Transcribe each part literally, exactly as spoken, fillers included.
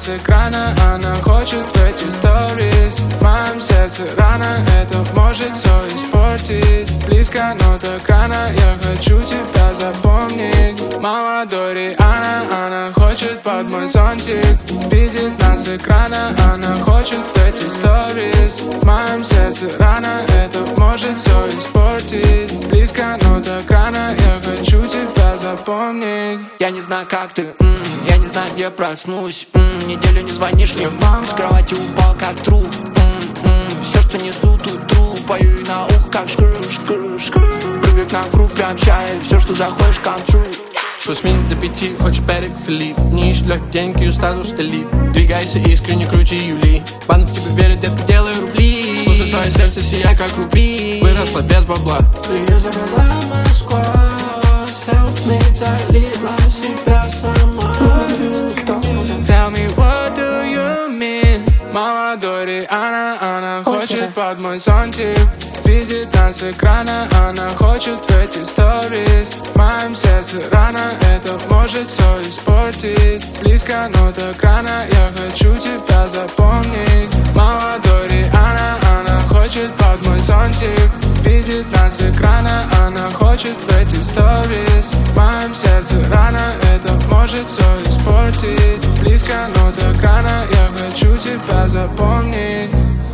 с экрана, она хочет в эти сторис. В моем сердце рана, это может все испортить. Близко, но так рано, я хочу тебя запомнить. Молодой Риhanna, она хочет под мой зонтик. Видит нас с экрана, она хочет в эти сторис. В моем сердце рана, это может все испортить. Близко, но так рано, я хочу тебя запомнить. Я не знаю, как ты, м-м, я не знаю, где проснусь, м-м, неделю не звонишь мне, мама. С кровати упал, как труп, м-м, все, что несу, тут тру. Пою и на ухо, как шкры-шкры-шкры. Прыгай к нам в группе, общаюсь, все, что захочешь, come true. С восьми до пяти хочешь Пэрик Филипп. Не ищешь легких денег, ее статус элит. Двигайся искренне, круче Юли. Банда в тебя верит, детка, делай рубли. Слушай свое сердце, сияй как рубли. Выросла без бабла. Ее забрала Москва. Self-made, залила себя сама. Tell me, what do you mean? Молодой Риhanna, она хочет под мой зонтик. Видит нас с экрана, она хочет в эти сторис. В моем сердце рана, это может все испортить. Близко, но так рано, я хочу тебя запомнить. Молодой Риhanna, она хочет под мой зонтик. Видит нас с экрана, она хочет в эти сторис. В моем сердце рана, это может все испортить. Близко, но так рано, я хочу тебя запомнить.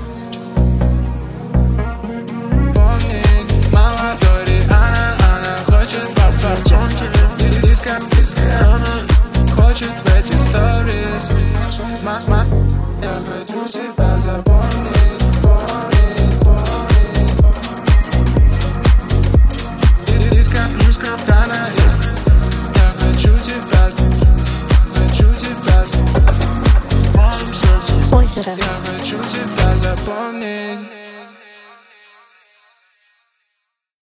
Помнить. Молодой Риhanna, она хочет под мой зонтик. Близко, близко, она хочет в эти сторис. Ма-ма, я хочу тебя запомнить. Рано, я, я хочу тебя, хочу тебя. В моем сердце Озеро. я хочу тебя запомнить.